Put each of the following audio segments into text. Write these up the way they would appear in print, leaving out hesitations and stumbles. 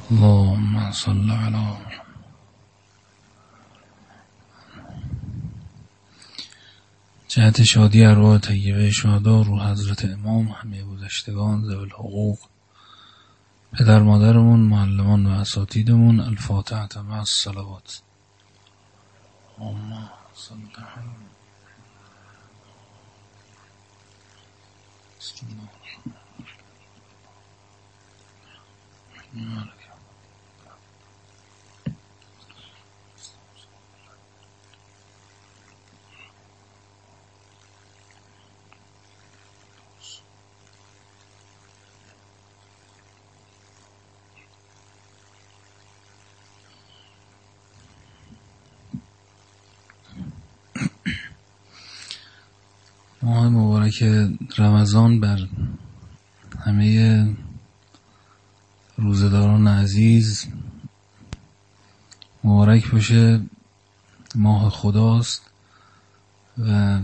اللهم صل علی محمد. جهت شادی ارواح طیبه شهدا، روح حضرت امام، همه گذشتگان ذوی الحقوق، پدر مادرمون، معلمان و اساتیدمون، الفاتحه مع الصلوات. اللهم صل علی محمد. ماه مبارک رمضان بر همه روزداران عزیز مبارک باشه. ماه خداست و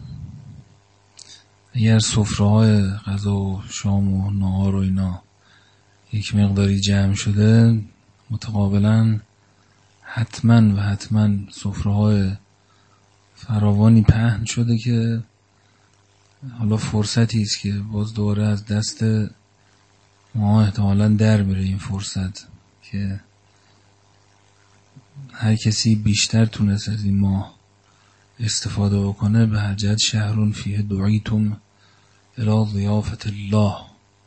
اگر سفره‌های غذا و شام و نهار و اینا یک مقداری جمع شده، متقابلا حتما سفره‌های فراوانی پهن شده که حالا فرصتی است که باز دوباره از دست ما احتمالاً در میره این فرصت که هر کسی بیشتر تونست از این ماه استفاده بکنه. به حجت شهرون فیه دعیتم الی ضیافت الله.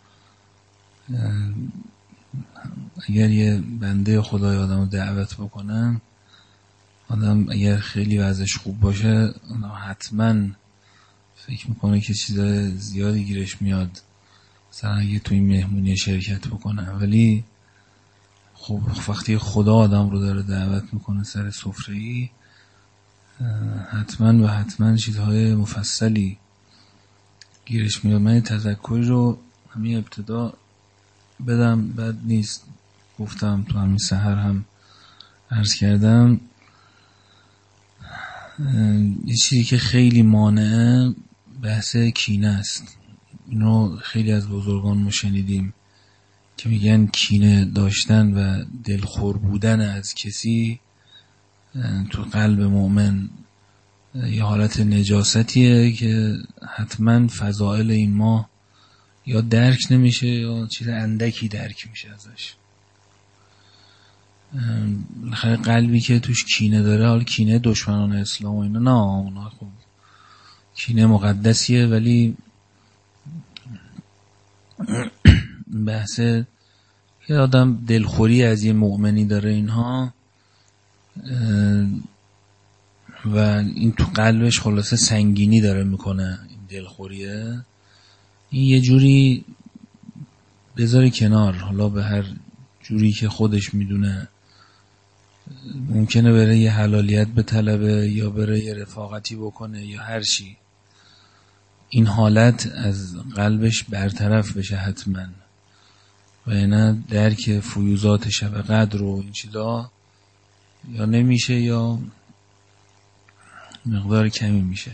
اگر یه بنده خدای آدم رو دعوت بکنن، آدم اگر خیلی وضعش خوب باشه حتما فکر میکنه که چیزای زیادی گیرش میاد مثلا اگه تو این مهمونی شرکت بکنه. ولی خب وقتی خدا آدم رو داره دعوت میکنه سر سفره‌ای، حتما چیزهای مفصلی گیرش میاد. من تذکری رو همین ابتدا بدم، بد نیست. گفتم تو همین سحر هم عرض کردم، یه چیزی که خیلی مانعه بحث کینه است. اینو خیلی از بزرگان ما شنیدیم که میگن کینه داشتن و دلخور بودن از کسی تو قلب مؤمن یه حالت نجاستیه که حتما فضائل این ماه یا درک نمیشه یا چیز اندکی درک میشه ازش. قلبی که توش کینه داره، حال کینه دشمنان اسلام و اینا نه، اونا خب کینه مقدسیه، ولی بحث که آدم دلخوری از یه مؤمنی داره اینها و این تو قلبش خلاصه سنگینی داره میکنه، این دلخوریه، این یه جوری بذاری کنار، حالا به هر جوری که خودش میدونه. ممکنه بره یه حلالیت به طلبه یا بره یه رفاقتی بکنه یا هر چی، این حالت از قلبش برطرف بشه حتما، و اینا درک فیوزات شب قدر و این چیزا یا نمیشه یا مقدار کمی میشه.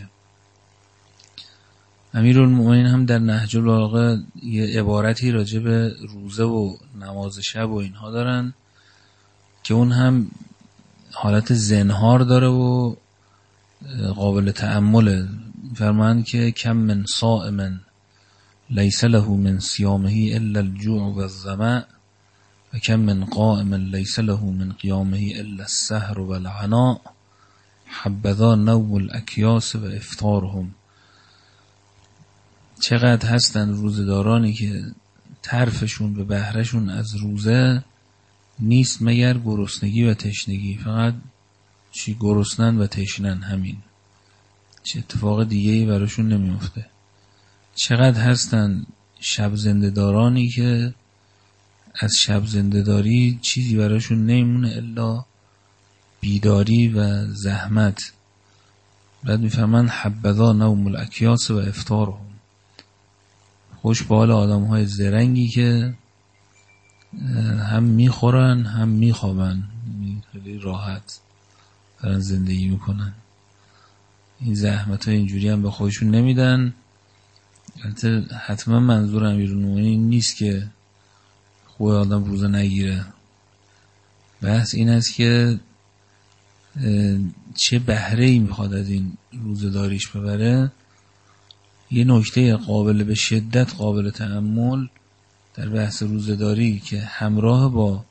امیرالمومنین هم در نهج البلاغه یه عبارتی راجع به روزه و نماز شب و اینها دارن که اون هم حالت زنهار داره و قابل تأمله. فرمایند که کم من صائم لیس له من صیامه الا الجوع و الظمأ و کم من قائم لیس له من قیامه الا السهر و العناء حبذا نوم الاکیاس و افطارهم. چقدر هستن روزدارانی که طرفشون به بهرهشون از روزه نیست مگر گرسنگی و تشنگی، فقط چی گرسنن و تشنن، همین، چه اتفاق دیگه‌ای براشون نمیفته. چقدر هستن شب زنده‌دارانی که از شب زنده‌داری چیزی براشون نمیمونه الا بیداری و زحمت. بعد میفهمن حبذا نوم الاکیاس و افطارهم. خوش به حال آدم‌های زرنگی که هم میخورن هم میخوابن، خیلی راحت دارن زندگی میکنن. این زحمت های اینجوری هم به خودشون نمیدن. حتما منظور امیرالمومنین نیست که خوب آدم روزه نگیره، بحث این است که چه بهره‌ای میخواد از این روزه‌داریش ببره. یه نکته به شدت قابل تأمل در بحث روزه‌داری که همراه با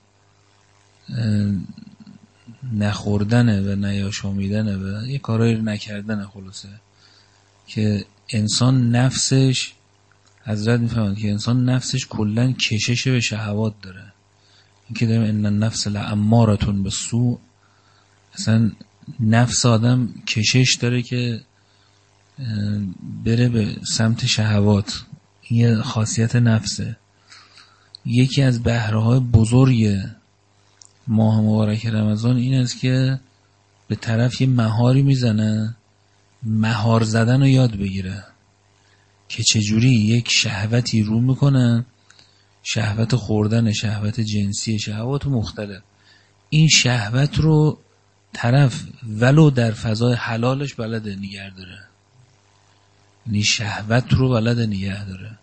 نخوردنه و نیاشامیدنه و یه کارایی نکردنه، خلاصه که انسان نفسش، حضرت میفهمند که انسان نفسش کلن کشش به شهوات داره. این که داریم ان النفس لامارة بالسوء، اصلا نفس آدم کشش داره که بره به سمت شهوات. این یه خاصیت نفسه. یکی از بهره‌های بزرگ ماه مبارک رمضان این است که به طرف یه مهاری میزنه، مهار زدن رو یاد بگیره که چجوری یک شهوتی رو میکنه، شهوت خوردن، شهوت جنسی، شهوات مختلف. این شهوت رو طرف ولو در فضای حلالش بلده نگه داره، یعنی شهوت رو بلده نگه داره.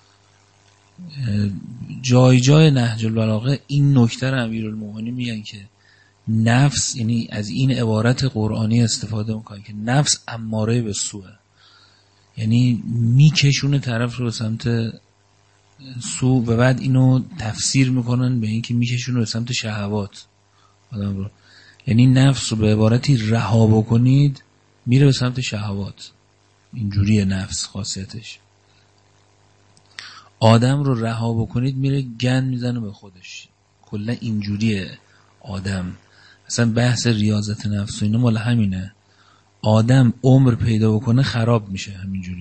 جای جای نهج البلاغه این نکته رو امیرالمومنین میگن که نفس، یعنی از این عبارت قرآنی استفاده میکنن که نفس اماره به سوء، یعنی میکشونه طرف رو به سمت سوء و بعد اینو تفسیر میکنن به این که میکشونه به سمت شهوات آدم رو. یعنی نفس رو به عبارتی رها بکنید میره به سمت شهوات. اینجوریه نفس خاصیتش. آدم رو رها بکنید میره گند میزنه به خودش. کلا اینجوریه آدم. اصلا بحث ریاضت نفس و اینا مال همینه. آدم عمر پیدا بکنه خراب میشه،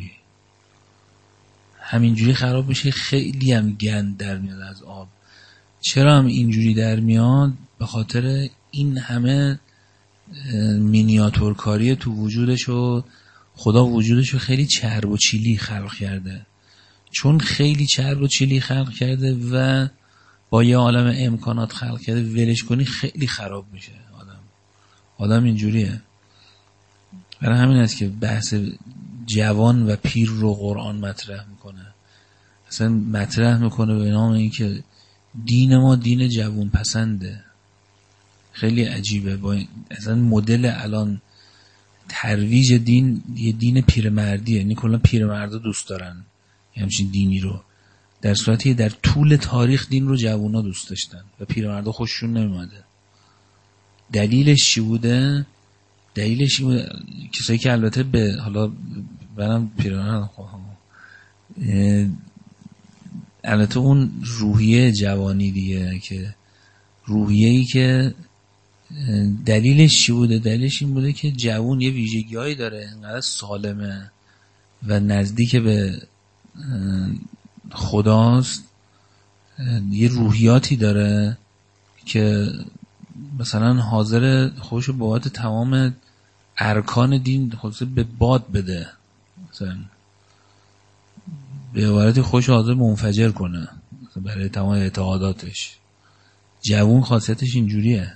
همینجوری خراب میشه. خیلی هم گند در میاد از آب. چرا هم اینجوری در میاد؟ به خاطر این همه مینیاتورکاری تو وجودش و خدا وجودش رو خیلی چرب و چیلی خلق کرده. چون خیلی چرب و چیلی خلق کرده و با یه عالم امکانات خلق کرده، ولش کنی خیلی خراب میشه آدم اینجوریه. برای همین است که بحث جوان و پیر رو قرآن مطرح میکنه. اصلا مطرح میکنه به نام این که دین ما دین جوان پسنده. خیلی عجیبه. با اصلا مدل الان ترویج دین یه دین پیرمردیه، یعنی کلا پیرمردا دوست دارن همچین دینی رو، در صورتی در طول تاریخ دین رو جوونا دوست داشتن و پیرمردا خوششون نمیومده. دلیلش چی بوده؟ دلیلش این بوده کسایی که البته به حالا برم پیرمرد البته اون روحیه جوانی دیگه، که روحیه‌ای که دلیلش چی بوده؟ دلیلش این بوده که جوان یه ویژگی‌هایی داره، انقدر سالمه و نزدیک به خداست، یه روحیاتی داره که مثلا حاضر خودشو بابت تمام ارکان دین خودشو به باد بده، مثلا به عبارتی خودشو حاضر منفجر کنه برای تمام اعتقاداتش. جوون خاصیتش اینجوریه.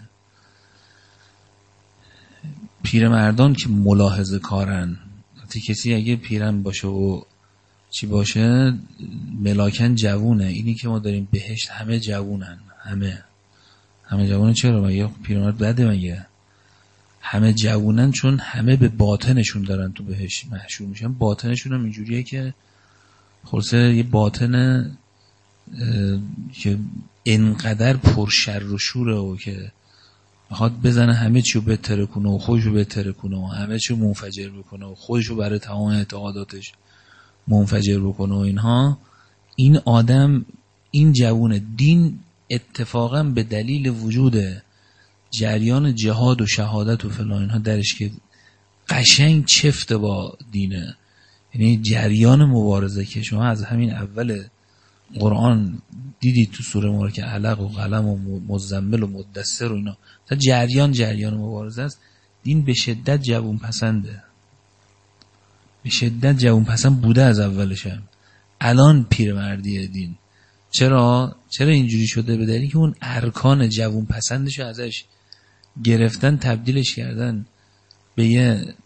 پیرمردان که ملاحظه کارن، کسی اگه پیرم باشه و چی باشه ملاکن جوونه. اینی که ما داریم بهشت همه جوونن، همه جوونن. چرا؟ مگه پیرمرد بده؟ مگه همه جوونن؟ چون همه به باطنشون دارن تو بهشت محشور میشن. باطنشون هم اینجوریه که خلاصه یه باطن که انقدر پر شر و شوره و که میخواد بزنه همه چیو بهتر کنه و خودشو بهتر کنه و همه چیو منفجر بکنه و خودشو برای تمام اعتقاداتش منفجر بکنه و اینها. این آدم، این جوون دین اتفاقا به دلیل وجود جریان جهاد و شهادت و فلان اینها درش که قشنگ چفته با دینه، یعنی جریان مبارزه که شما از همین اول قرآن دیدید تو سوره مبارکه علق و قلم و مزمل و مدثر و اینا، تا جریان مبارزه است. دین به شدت جوون پسنده، به شدت جوون پسند بوده از اولش هم. الان پیرمردیه دین. چرا اینجوری شده؟ به دلیلی که اون ارکان جوون پسندش ازش گرفتن، تبدیلش کردن به یه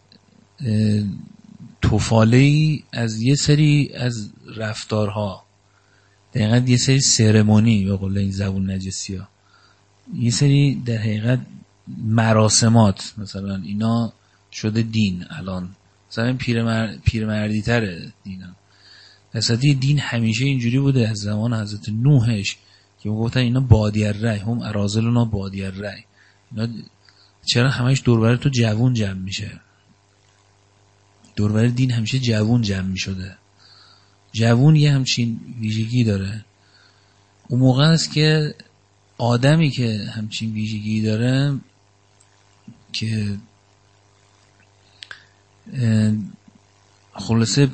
توفاله‌ای از یه سری از رفتارها، دقیقاً یه سری سرمونی به قول این زبون نجسی ها. یه سری در حقیقت مراسمات مثلا اینا شده دین. الان مثلا پیرمردی تره دینا. اصلا دین همیشه اینجوری بوده از زمان حضرت نوحش که گفتن اینا بادی الرأی هم اراذلنا بادی الرأی. اینا چرا همش دوربر تو جوون جمع میشه؟ دوربر دین همیشه جوون جمع میشده. جوون یه همچین ویژگی داره. اون موقع است که آدمی که همچین ویژگی داره که خلاصه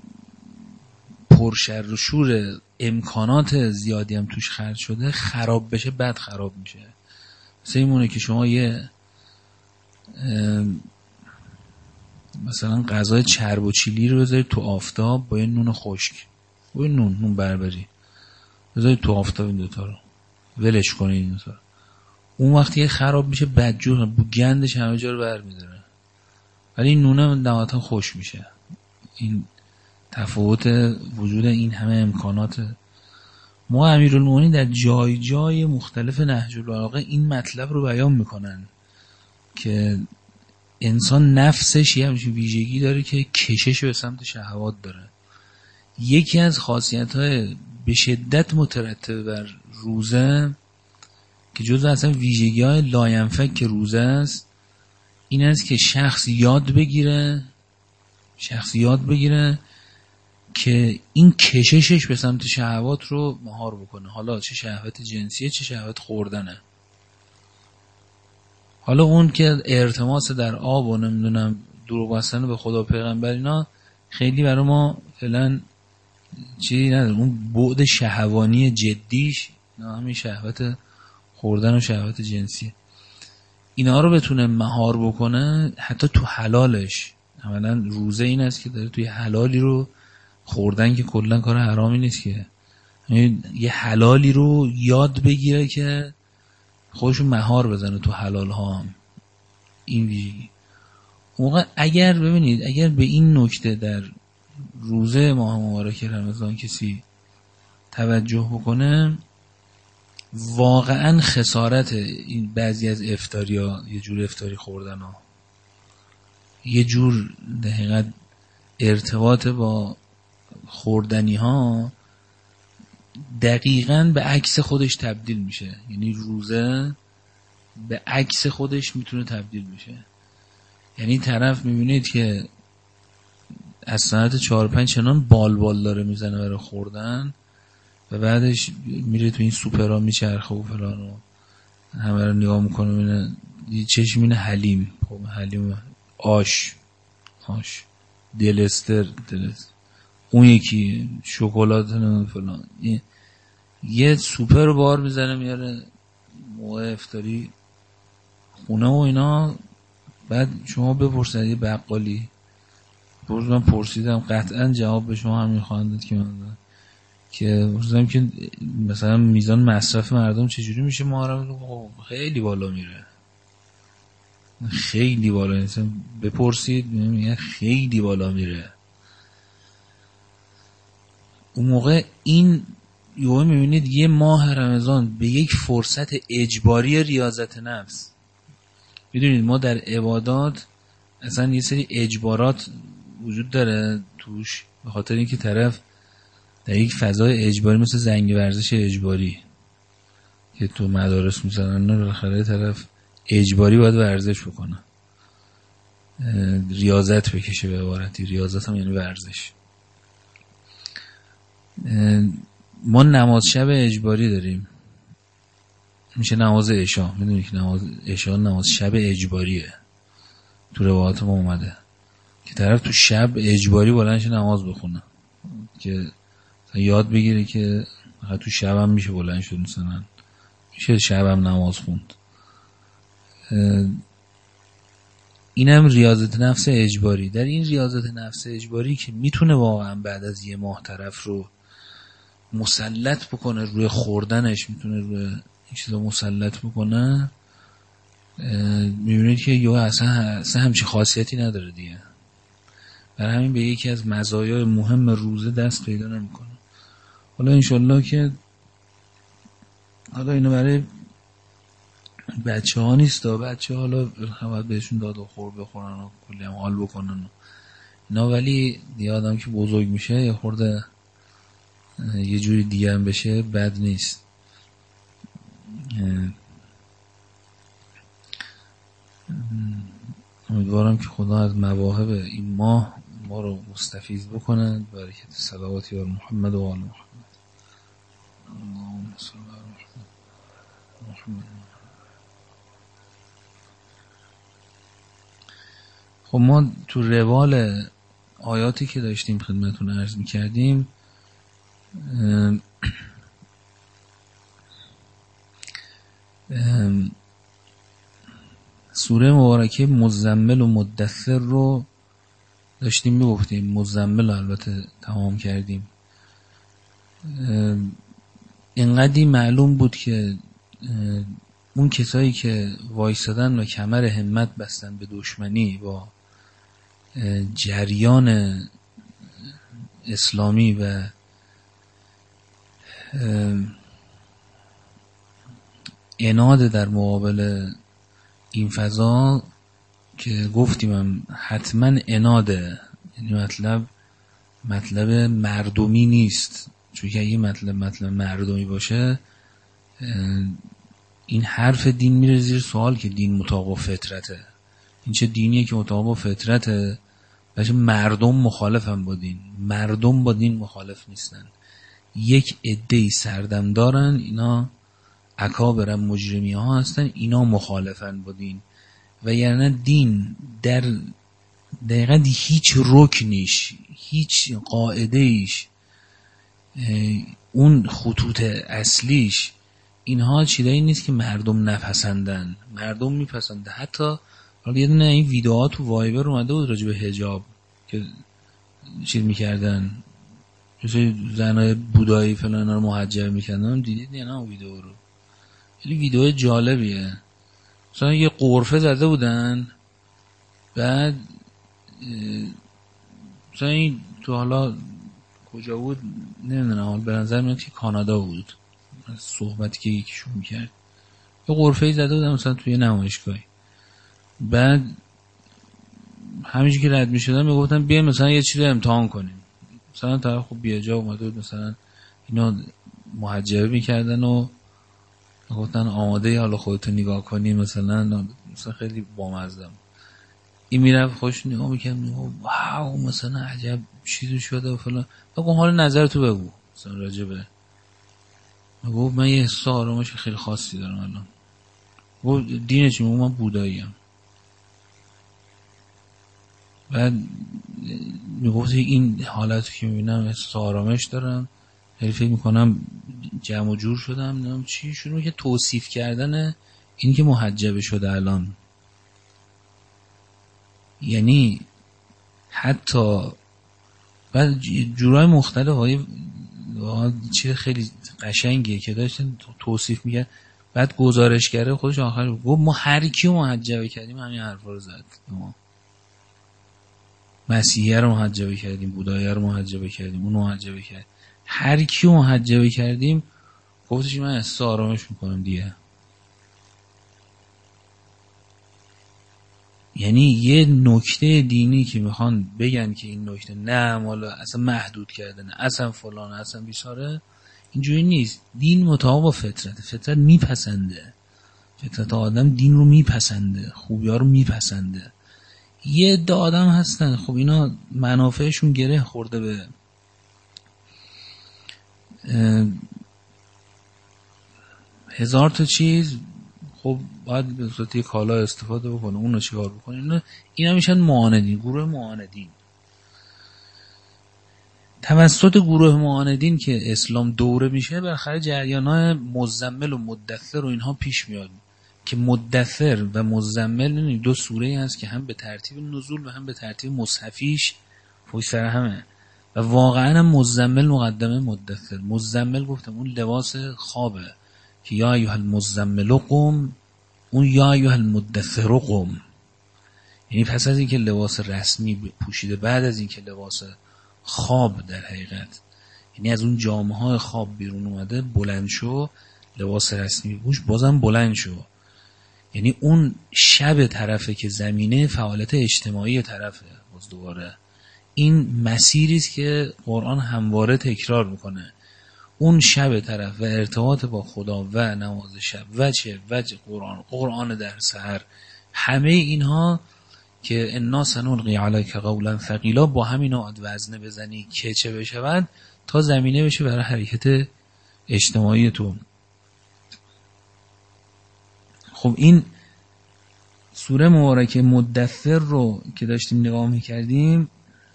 پرشر و شور، امکانات زیادی هم توش خرج شده، خراب بشه بعد خراب میشه. مثل اینمونه که شما یه مثلا غذای چرب و چیلی رو بذارید تو آفتاب با یه نون خشک، با یه نون بربری بذارید تو آفتاب، این دوتا رو ولش کنید، این دوتا رو. اون وقتی یه خراب میشه بدجور، بو گندش همه جا رو برمیداره، ولی این نونه نهایتا خوش میشه. این تفاوت وجود این همه امکانات. ما امیرالمومنین در جای جای مختلف نهج البلاغه این مطلب رو بیان میکنن که انسان نفسش یه همچین ویژگی داره که کشش به سمت شهوات داره. یکی از خاصیت‌های به شدت مترتب بر روزه که جزو اصلا ویژگی‌های لاینفک روزه است، این است که شخص یاد بگیره که این کششش به سمت شهوات رو مهار بکنه. حالا چه شهوت جنسیه چه شهوت خوردنه. حالا اون که ارتماس در آب و نمیدونم دروغ بستن به خدا و پیغمبر اینا خیلی برای ما فعلا چیزی نداره. اون بعد شهوانی جدیش همین شهوت خوردن و شهوت جنسیه. اینا رو بتونه مهار بکنه حتی تو حلالش. عملا روزه این است که داره توی حلالی رو، خوردن که کلا کار حرامی نیست که، یه حلالی رو یاد بگیره که خودشو مهار بزنه تو حلال ها هم. این ویژگی موقع اگر ببینید اگر به این نکته در روزه ماه مبارک رمضان کسی توجه بکنه، واقعا خسارت این بعضی از افطاری ها، یه جور افطاری خوردن ها، یه جور دقیقاً ارتباط با خوردنی ها دقیقاً به عکس خودش تبدیل میشه. یعنی روزه به عکس خودش میتونه تبدیل بشه. یعنی طرف میبینید که از ساعت 4-5 چنان بال داره میزنه برای خوردن و بعدش میره تو این سوپرها میچرخه و فلان و همه رو نگاه میکنه، میبینه چشم اینه حلیم، خب حلیم، آش دلستر اون یکی شکلات فلان، یه سوپر رو بار میزنه میاره موقع افطاری خونه و اینا. بعد شما بپرسید یه بقالی، من پرسیدم قطعا جواب به شما همین خواهند داد که من دادم، که پرسیدم که مثلا میزان مصرف مردم چجوری میشه محرم؟ خیلی بالا میره، خیلی بالا. مثلا بپرسید میگن خیلی بالا میره. اون موقع این یهو میبینید یه ماه رمضان به یک فرصت اجباری ریاضت نفس. میدونید ما در عبادات اصلا یه سری اجبارات وجود داره توش، به خاطر اینکه طرف در یک فضای اجباری مثل زنگ ورزش اجباری که تو مدارس میزنن، بالاخره طرف اجباری باید ورزش بکنه، ریاضت بکشه. به عبارتی ریاضت هم یعنی ورزش. ما نماز شب اجباری داریم، میشه نماز عشا. میدونی که نماز عشا نماز شب اجباریه، تو روایات ما اومده که طرف تو شب اجباری بلندش نماز بخونه، که یاد بگیره که تو شب هم میشه بلند شد، مثلا میشه شب هم نماز خوند. اینم ریاضت نفس اجباری. در این ریاضت نفس اجباری که میتونه واقعا بعد از یه ماه طرف رو مسلط بکنه روی خوردنش، میتونه روی این چیزا مسلط بکنه، میبینید که یه اصلا همچی خاصیتی نداره دیگه. برای همین به یکی از مزایای مهم روزه دست پیدا نمیکنه. حالا انشالله که حالا اینو برای بچه ها نیست، بچه ها حالا باید بهشون داد و خور بخورن و کلی هم حال بکنن اینا، ولی دیگه آدم که بزرگ میشه یه خورده یه جوری دیگه هم بشه بد نیست. امیدوارم که خدا از مواهب این ماه ما رو مستفیض بکنه. برکت صلواتی بر محمد و آل محمد. اللهم صل علی محمد. خب ما تو روال آیاتی که داشتیم خدمتون عرض می‌کردیم، سوره مبارکه مزمل و مدثر رو داشتیم میگفتیم. مزمل البته تمام کردیم. اینقدی معلوم بود که اون کسایی که وایسادن و کمر همت بستن به دشمنی با جریان اسلامی و عناد در مقابل این فضا، که گفتیم هم حتما عناده، یعنی مطلب مردمی نیست، چون که اگه مطلب مردمی باشه این حرف دین میره زیر سوال که دین مطابق فطرته. این چه دینیه که مطابق فطرته؟ بچه مردم مخالفن با دین، مردم با دین مخالف نیستن. یک عده‌ای سردم دارن، اینا اکابر مجرمی ها هستن، اینا مخالفن با دین. و یعنی دین در دقیقا هیچ رکنیش، هیچ قاعده ایش، اون خطوط اصلیش، اینها چیزایی نیست که مردم نپسندن. مردم میپسندن. حتی حالا یه دونه این ویدیوها تو وایبر اومده بود راجع به حجاب که چیز میکردن، مثل زنای بودایی فلان اینا رو محجب میکردن. دیدید نه اون ویدیو رو؟ خیلی ویدیو جالبیه. مثلا یه قرفه زده بودن، بعد مثلا این تو حالا کجا بود نمیدونم، حالا به نظر میاد که کانادا بود، صحبتی که یکیشون میکرد. یه قرفه زده بودن مثلا توی نمایشگاهی، بعد همینجور که رد میشدن میگفتن بیایم مثلا یه چیزی امتحان کنیم. مثلا طرف خب بیاجا اومده بود، مثلا اینا محجبه میکردن و گفتن آماده حالا خودتو نگاه کنی، مثلا خیلی بامزه. این میرفت خوش نگاه میکرد، واو مثلا عجب چیزی شده و فلان. بگم حالا نظرتو بگو مثلا راجبه. گفت من یه حس آرامش خیلی خاصی دارم الان. گفت دینه چی؟ من بوداییم. بعد میگفت این حالتی که میبینم حس آرامش دارم، خیلی فکر میکنم جمع و جور شدم. نمیدونم چی شروع که توصیف کردن این که محجبه شده الان. یعنی حتی بعد جورای مختلف های چیز خیلی قشنگیه که داشتن توصیف میگن. بعد گزارشگره خودش آخر گفت ما هر کیو محجبه کردیم همین حرفا رو زد. ما مسیحیه رو محجبه کردیم، بوداییه رو محجبه کردیم، اون محجبه کردیم، هر کیو محجبه کردیم. گفتش من احساس آرامش میکنم دیگه. یعنی یه نکته دینی که میخوان بگن که این نکته نه مالا اصلا محدود کردن، اصلا فلان، اصلا بیچاره، اینجوری نیست. دین مطابق با فطرت میپسنده. فطرت آدم دین رو میپسنده، خوبی‌ها رو میپسنده. یه عده آدم هستن خب اینا منافعشون گره خورده به هزار تا چیز. خب باید به صورت یک کالا استفاده بکنه، اون رو چیکار بکنه؟ اینا میشن معاندین، گروه معاندین. توسط گروه معاندین که اسلام دوره میشه، بالاخره جریان‌های مزمل و مدثر و اینها پیش میاد که مدثر و مزمل دو سوره‌ای هست که هم به ترتیب نزول و هم به ترتیب مصحفیش پشت سر همه و واقعا هم مزمل مقدمه مدثر. مزمل گفتم اون لباس خوابه که یا ایها المزمل قم، اون یا ایها المدثر قم. یعنی پس از اینکه لباس رسمی پوشیده، بعد از اینکه لباس خواب در حقیقت، یعنی از اون جامه‌های خواب بیرون اومده، بلند شو، لباس رسمی پوش، بازم بلند شو. یعنی اون شب طرفه که زمینه فعالیت اجتماعی طرفه. باز دوباره این مسیری است که قرآن همواره تکرار میکنه. اون شب طرف و ارتباط با خدا و نماز شب و قرآن در سحر، همه اینها که انا سنلقی علیک قولا ثقیلا، با همین آد وزنه بزنی که چه بشود تا زمینه بشه برای حرکت اجتماعی تو. خب این سوره مبارکه مدثر رو که داشتیم نگاه میکردیم،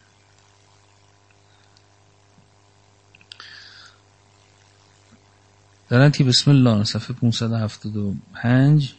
دارن که بسم الله صفحه 575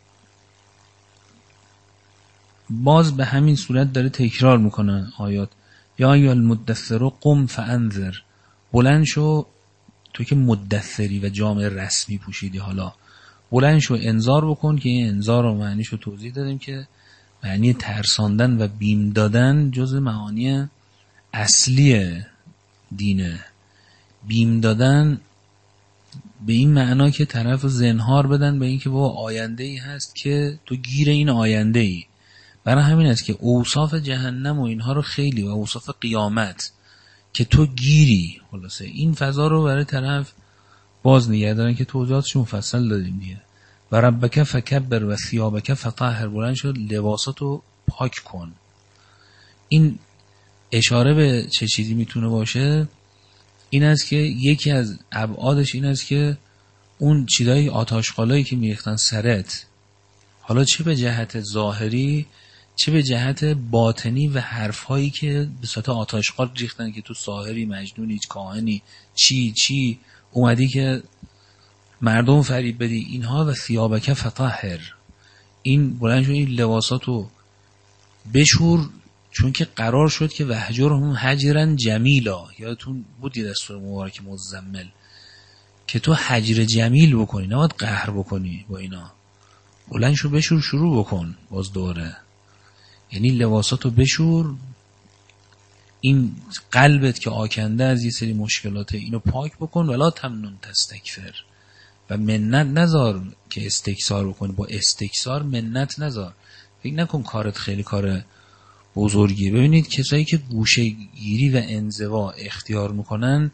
باز به همین صورت داره تکرار میکنه آیات. یا ایها المدثر قم فانذر، بلند شو تو که مدثری و جامعه رسمی پوشیدی، حالا بلند شو انذار بکن. که این انذار رو معنیش رو توضیح دادیم که معنی ترساندن و بیم دادن جز معانی اصلی دینه. بیم دادن به این معنا که طرف زنهار بدن به این که بابا آینده ای هست که تو گیر این آینده ای. برای همین است که اوصاف جهنم و اینها رو خیلی و اوصاف قیامت که تو گیری، خلاصه این فضا رو برای طرف باز نگه دارن که توضیحاتش مفصل دادیم دیگه. و ربک فکبر و ثیابک فطهر، بلند شد لباساتو پاک کن. این اشاره به چه چیزی میتونه باشه؟ این است که یکی از ابعادش این است که اون چیزای آتش‌قالایی که میریختن سرت، حالا چه به جهت ظاهری چه به جهت باطنی و حرفهایی که به صورت آتش‌قال ریختن که تو ساحری، مجنونی، کاهنی، چی اومدی که مردم فریب بدی، اینها. و ثیابک فطهر، این بلند شد این لباساتو بشور، چون که قرار شد که وهجرهم هجرا جمیلا. یادتون بود یه دستور مبارک مزمل که تو هجر جمیل بکنی، نباید قهر بکنی با اینا. بلند شو بشور، شروع بکن. باز دوره یعنی لباساتو بشور، این قلبت که آکنده از یه سری مشکلاته اینو پاک بکن. ولا تمنن تستکثر، و منت نذار که استکثار بکنی. با استکثار منت نذار. فکر نکن کارت خیلی کار بزرگی. ببینید کسایی که گوشه گیری و انزوا اختیار میکنن،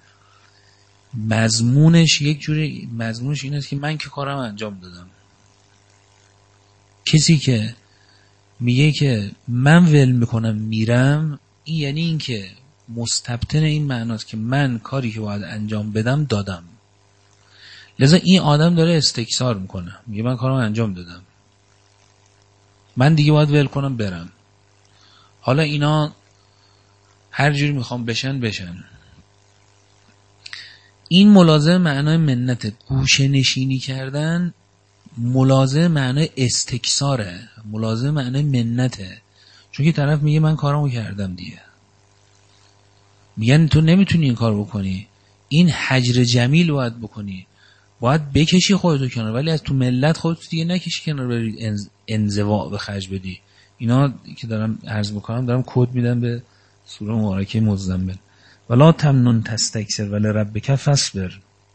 مضمونش یک جوری، مضمونش این است که من که کارم انجام دادم. کسی که میگه که من ول میکنم میرم، این یعنی این که مستبطن این معناست که من کاری که باید انجام بدم دادم. لذا این آدم داره استکثار میکنه، میگه من کارم انجام دادم، من دیگه باید ول کنم برم. حالا اینا هر جوری میخوام بشن. این ملازم معنای منت، گوشه نشینی کردن ملازم معنای استکثاره، ملازم معنای منته. چون که طرف میگه من کارمو کردم دیگه، میگن تو نمیتونی این کار بکنی، این هجر جمیل باید بکنی، باید بکشی خودتو کنار، ولی از تو ملت خودتو دیگه نکشی کنار، بری انزوا به خرج بدی. اینا که دارم عرض میکنم دارم کد میدم به سوره مبارکه مزمل. ولا تمنن تستکثر ولربک فاصبر.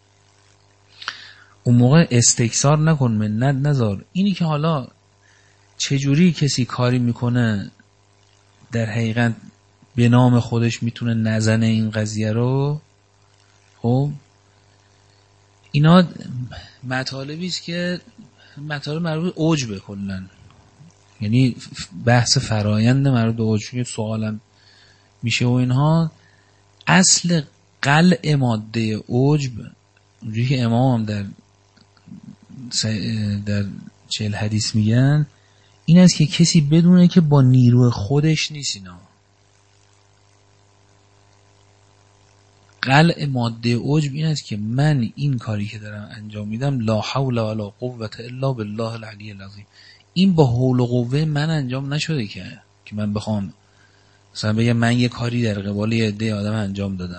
اون موقع استکثار نکن، منت نذار. اینی که حالا چجوری کسی کاری میکنه در حقیقت به نام خودش میتونه نزنه این قضیه رو، خب اینا مطالبی است که مطالب مربوط به عجب کلن، یعنی بحث فرایند مربوط به عجب. سوالم میشه و اینها. اصل قلع ماده عجب، اونجوری که امام هم در 40 حدیث میگن، این است که کسی بدونه که با نیروی خودش نیست. اینا قلع ماده عجب این است که من این کاری که دارم انجام میدم لا حول ولا قوة الا بالله العلی العظیم، این با حول و قوه من انجام نشده که من بخوام مثلا بگم من یه کاری در قبال یه عده آدم انجام دادم.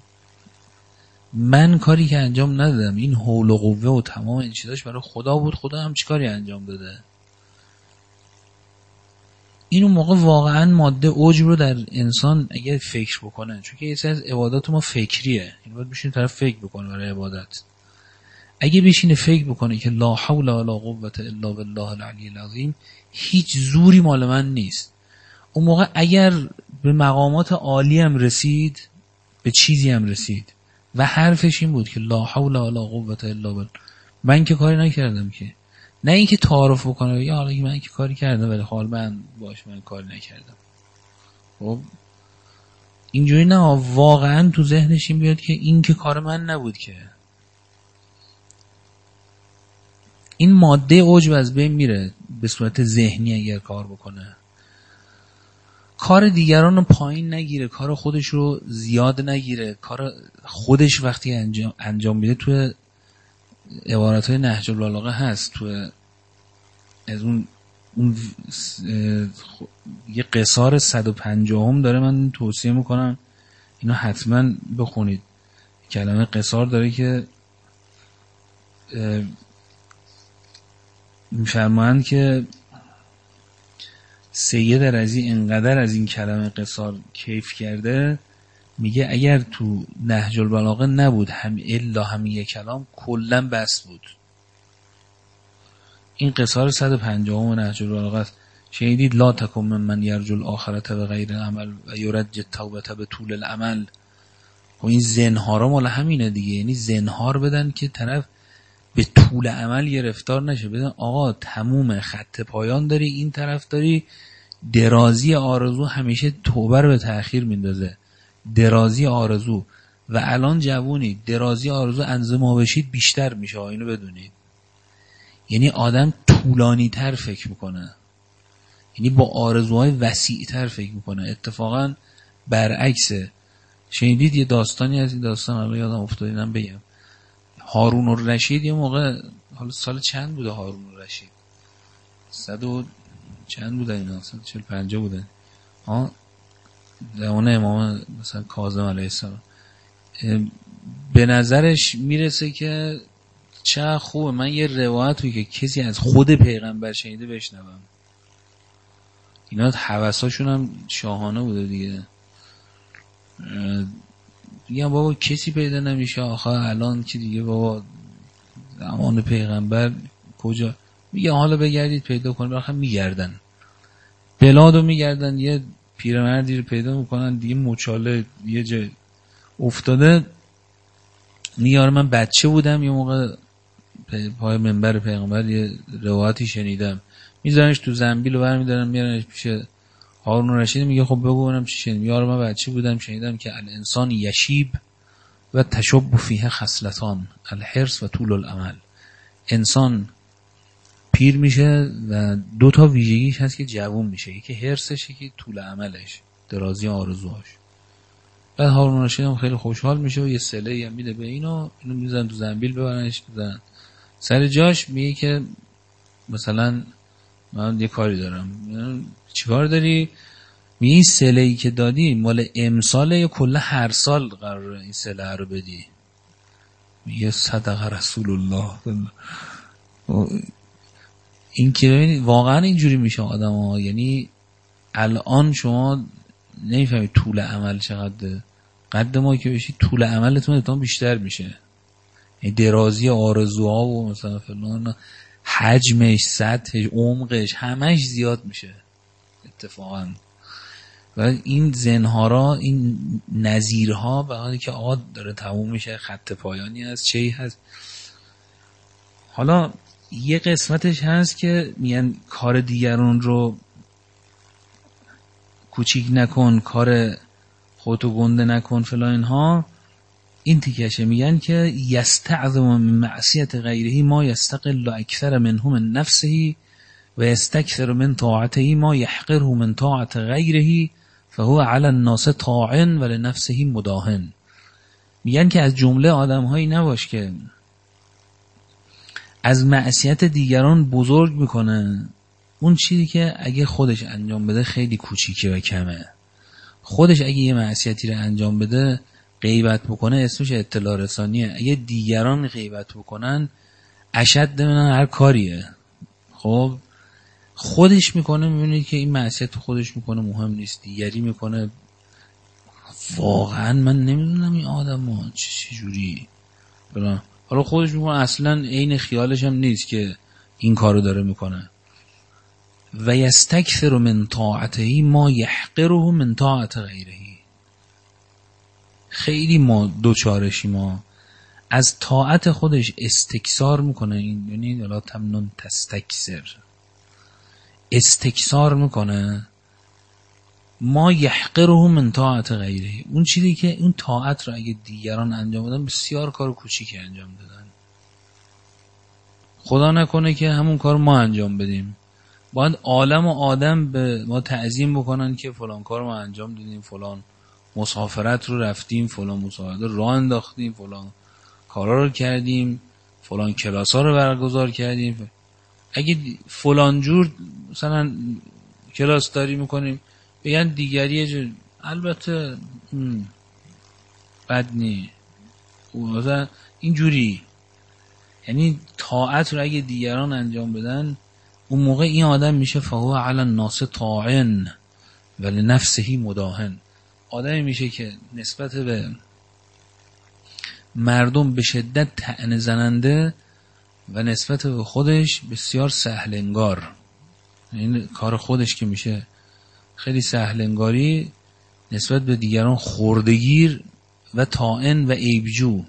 من کاری که انجام ندادم، این حول و قوه و تمام این چیزاش برای خدا بود. خدا هم چی کاری انجام داده؟ این اون موقع واقعا ماده عجب رو در انسان اگر فکر بکنه، چون که یه سری از عبادات ما فکریه، این باید بشین طرف فکر بکنه برای عبادت. اگه بشینه فکر بکنه که لا حول ولا قوة الا بالله العلی العظیم، هیچ زوری مال من نیست، اون موقع اگر به مقامات عالی هم رسید، به چیزی هم رسید و حرفش این بود که لا حول ولا قوة الا بالله، من که کاری نکردم که، نه اینکه تعارف بکنه یا حالا من که کاری کردم ولی حال من کاری نکردم. خب اینجوری نه، واقعا تو ذهنش این بیاد که این که کار من نبود، که این ماده عجب از بین میره به صورت ذهنی اگر کار بکنه، کار دیگران رو پایین نگیره، کار خودش رو زیاد نگیره، کار خودش وقتی انجام میده. تو عبارتهای نهج البلاغه هست، تو از اون یه قصار 150 داره، من توصیه میکنم اینو حتما بخونید. کلمه قصار داره که میفرمایند که سید رضی انقدر از این کلمه قصار کیف کرده، میگه اگر تو نهج البلاغه نبود الا همین کلام کلا بس بود. این قصار 150 نهج البلاغه است. شنیدید لا تکن من یرجو الاخرة بغیر عمل و یرج التوبة بطول العمل. و این زنهارا مال همینه دیگه، یعنی زنهار بدن که طرف به طول عمل گرفتار نشه، بدن آقا تموم خط پایان داری، این طرف داری درازی آرزو همیشه توبه رو به تأخیر میندازه. درازی آرزو و الان جوونی درازی آرزو اندازه ما بشید بیشتر میشه، اینو بدونید. یعنی آدم طولانی تر فکر میکنه، یعنی با آرزوهای وسیع تر فکر میکنه. اتفاقا برعکسه. شنیدید یه داستانی از این داستان الان یادم افتادینم بگم. هارون الرشید یه موقع، حالا سال چند بوده هارون الرشید؟ 100 و چند بوده اینا؟ 140-150 بوده زمان امام مثلا کاظم علیه السلام. به نظرش میرسه که چه خوبه من یه روایتی که کسی از خود پیغمبر شنیده بشنوم. اینا هوساشون هم شاهانه بوده دیگه. دیگه بابا کسی پیدا نمیشه آخه الان که دیگه بابا زمان پیغمبر کجا، میگه حالا بگردید پیدا کنید. آخه میگردن بلادو میگردن، یه پیرمردی رو پیدا میکنن دیگه مچاله یه جای افتاده، میگه من بچه بودم یه موقع پای منبر پیغمبر یه روایتی شنیدم، میذارنش تو زنبیل و برمیدارن میارنش پیش هارون الرشید، میگه خب بگو ببینم چی شنیدی. میگه من بچه بودم شنیدم که الانسان یشیب و تشب فیه خصلتان الحرص و طول الامل. انسان پیر میشه و 2 تا ویژگیش هست که جوون میشه، یکی حرصش، یکی طول عملش، درازی آرزوهاش. بعد هارون الرشید هم خیلی خوشحال میشه و یه صله هم میده به اینو میذارن تو زنبیل ببرنش بزنن سر جاش. میگه که مثلا من یه کاری دارم. چی کار داری؟ میگه این صله‌ای که دادی مال امساله یا کلا هر سال قراره این صله رو بدی؟ میگه صدق رسول الله. این که ببینید واقعا اینجوری میشه آدم ها. یعنی الان شما نمیفهمید طول عمل چقدر، قد ما که بشید طول عملتون اتفاقا بیشتر میشه. یعنی درازی آرزوها و مثلا فلان حجمش، سطحش، عمقش همش زیاد میشه اتفاقا. و این زنهارا، این نظیرها به حالی که آقا داره تموم میشه، خط پایانی هست، چی هست. حالا یه قسمتش هست که میگن کار دیگران رو کوچیک نکن، کار خودتو گنده نکن فلان اینها. این تیکشه میگن که یستعظم من معصیت غیره ما یستقل اکثر منه من نفسه و یستکثر من طاعته ما یحقره من طاعت غیره فهو علی الناس طاع ولنفسه مداهن. میگن که از جمله آدم هایی نباش که از معصیت دیگران بزرگ میکنه اون چیزی که اگه خودش انجام بده خیلی کوچیکه و کمه. خودش اگه یه معصیتی رو انجام بده غیبت بکنه اسمش اطلاع رسانیه، اگه دیگران غیبت بکنن اشد من هر کاریه. خب خودش میکنه، میبینید که این معصیت خودش میکنه مهم نیست، دیگری میکنه. واقعا من نمیدونم این آدم ها چجوری. حالا حالا خودش میکنه اصلا عین خیالش هم نیست که این کارو داره میکنه. و یستکثر من طاعته ما یحقره من طاعت غیره. خیلی ما دوچارشی، ما از طاعت خودش استکثار میکنه. این یعنی لا تمنن تستکثر، استکثار میکنه. ما یحقره من طاعت غیره، اون چیزی که اون طاعت رو اگه دیگران انجام بدن بسیار کار کوچیکی انجام دادن. خدا نکنه که همون کار ما انجام بدیم، باید عالم و آدم به ما تعظیم بکنن که فلان کار ما انجام دادیم، فلان مسافرت رو رفتیم، فلان مسافرت رو راه انداختیم، فلان کارا رو کردیم، فلان کلاس ها رو برگزار کردیم. اگه فلان جور مثلا کلاس داری میکنیم بگن دیگری جور، البته بد نی مثلا اینجوری. یعنی طاعت رو اگه دیگران انجام بدن، اون موقع این آدم میشه فهو علی الناس طاعن ولی نفسه مداهن. آدمی میشه که نسبت به مردم به شدت طعنه زننده و نسبت به خودش بسیار سهل انگار. این کار خودش که میشه خیلی سهل انگاری، نسبت به دیگران خردگیر و طاعن و عیبجو.